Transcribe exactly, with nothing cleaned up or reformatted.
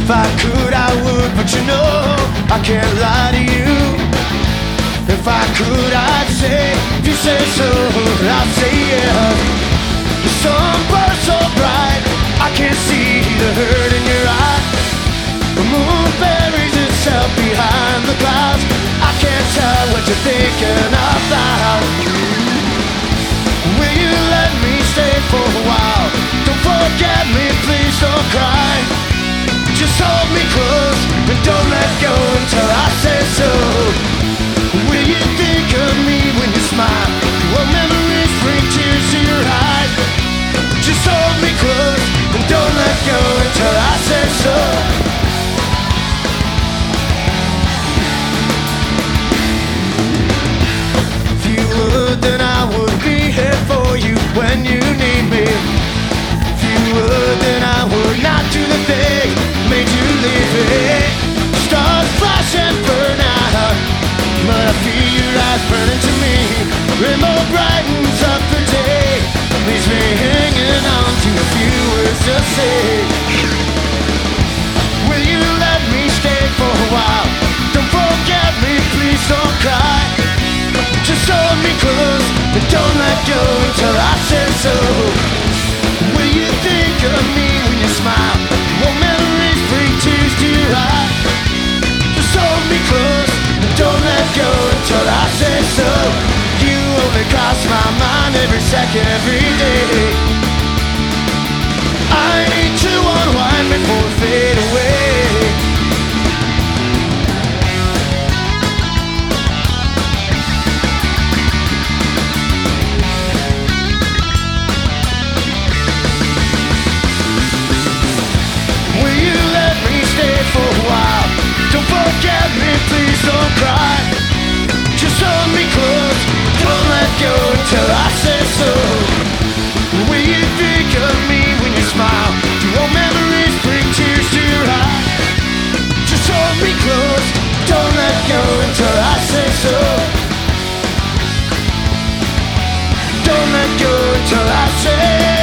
If I could, I would, but you know I can't lie to you. If I could, I'd say, if you say so, I'd say yes. The sun burns so bright, I can't see the hurt in your eye. The moon buries itself behind the clouds. I can't tell what you're thinking about. Will you let me stay for a while? Don't forget me, please don't cry. Just hold me close and don't let go until I say so. Will you think of me when you smile? Will memories bring tears to your eyes? Just hold me close and don't let go until I say so. If you would, then I would be here for you when you need me. If you would, then I would not do the thing made you leave it. Stars flash and burn out, but I feel your eyes burning to me. Rainbow brightens up the day, leaves me hanging on to a few words to say. Will you let me stay for a while? Don't forget me, please don't cry. Just hold me close, but don't let go until I say so. Will you think of me when you smile? Will memories bring tears to your eyes? Just hold me close, but don't let go until I say so. You only cross my mind every second, every day. I need to unwind before I fade away. Will you let me stay for a while? Don't forget me, please don't cry. Just hold me close, don't let go until I say so. Will you think of me when you smile? Do old memories bring tears to your eyes? Just hold me close, don't let go until I say so. Don't let go until I say